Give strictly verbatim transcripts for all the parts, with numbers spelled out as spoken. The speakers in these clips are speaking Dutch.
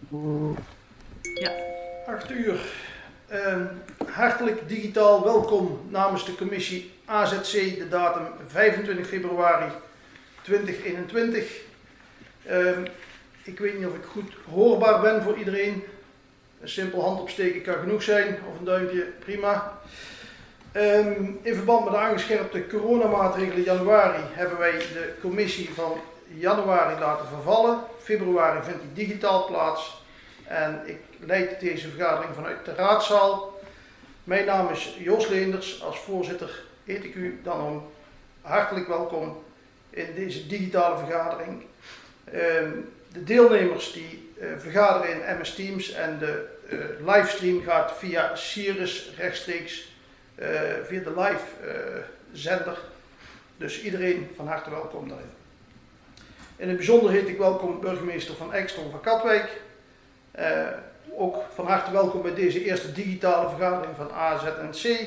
Ja. acht uur. Uh, hartelijk digitaal welkom namens de commissie A Z C, de datum vijfentwintig februari tweeduizend eenentwintig. Uh, ik weet niet of ik goed hoorbaar ben voor iedereen. Een simpel hand opsteken kan genoeg zijn, of een duimpje, prima. Um, in verband met de aangescherpte coronamaatregelen januari hebben wij de commissie van januari laten vervallen. Februari vindt die digitaal plaats en ik leid deze vergadering vanuit de raadzaal. Mijn naam is Jos Leenders. Als voorzitter heet ik u dan om hartelijk welkom in deze digitale vergadering. Um, de deelnemers die uh, vergaderen in M S Teams en de uh, livestream gaat via Sirius rechtstreeks uh, via de live uh, zender. Dus iedereen van harte welkom daarin. In het bijzonder heet ik welkom burgemeester Van Exton van Katwijk. Uh, ook van harte welkom bij deze eerste digitale vergadering van A Z N C.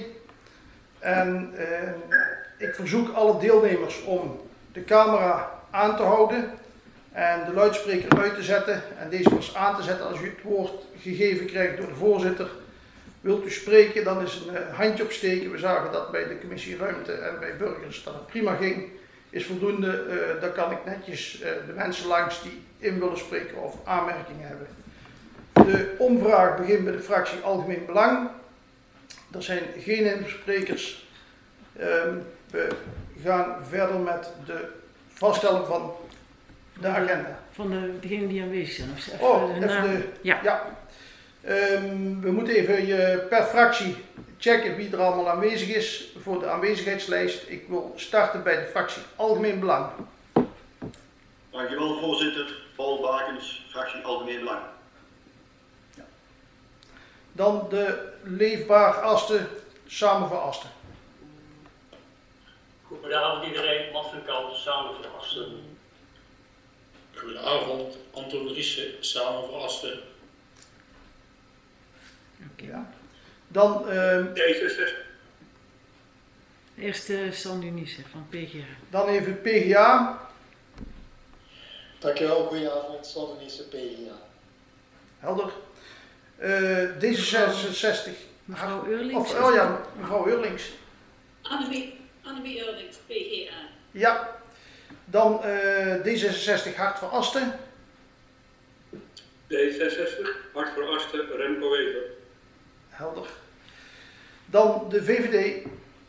En uh, ik verzoek alle deelnemers om de camera aan te houden en de luidspreker uit te zetten en deze pas aan te zetten als u het woord gegeven krijgt door de voorzitter. Wilt u spreken, dan is een uh, handje opsteken. We zagen dat bij de commissie Ruimte en bij burgers dat het prima ging. Is voldoende, uh, dan kan ik netjes uh, de mensen langs die in willen spreken of aanmerkingen hebben. De omvraag begint bij de fractie Algemeen Belang. Er zijn geen insprekers. Um, we gaan verder met de vaststelling van de agenda. Van de, degenen die aanwezig zijn. Of even oh, even naam. de... Ja. ja. Um, we moeten even je per fractie checken wie er allemaal aanwezig is voor de aanwezigheidslijst. Ik wil starten bij de fractie Algemeen Belang. Dankjewel voorzitter. Paul Bakens, fractie Algemeen Belang. Ja. Dan de Leefbaar Asten, samen voor Asten. Goedenavond iedereen, Manfred Kalten, samen voor Asten. Goedenavond, Anton Driessen, samen voor Asten. Okay. Ja. Dan uh, D zesenzestig. Eerst uh, Sandy Niesse van P G A. Dan even P G A. Dankjewel, goedenavond, Sandy Niesse, P G A. Helder. Uh, D zesenzestig. Mevrouw Eurlings. Of, oh ja, mevrouw Eurlings. Annemie, Annemie Eurlings, P G A. Ja. Dan uh, D zesenzestig, Hart voor Asten. D zesenzestig, Hart voor Asten, Remco Wever. Helder. Dan de V V D.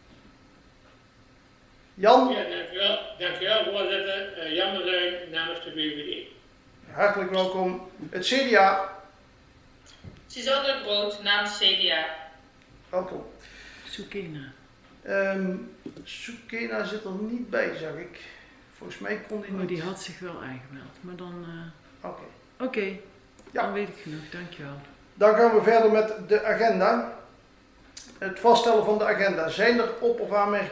Jan. Ja, dankjewel, dankjewel voorzitter. Uh, Jan de Ruijn namens de V V D. Hartelijk welkom. Het C D A. Suzanne Brood namens C D A. Welkom. Soekena. Um, Soekena zit er niet bij, zag ik. Volgens mij kon die niet. Oh, die had zich wel aangemeld, maar dan... Uh... Oké. Oké, okay. Ja. Dan weet ik genoeg, dankjewel. Dan gaan we verder met de agenda. Het vaststellen van de agenda. Zijn er op- of aanmerkingen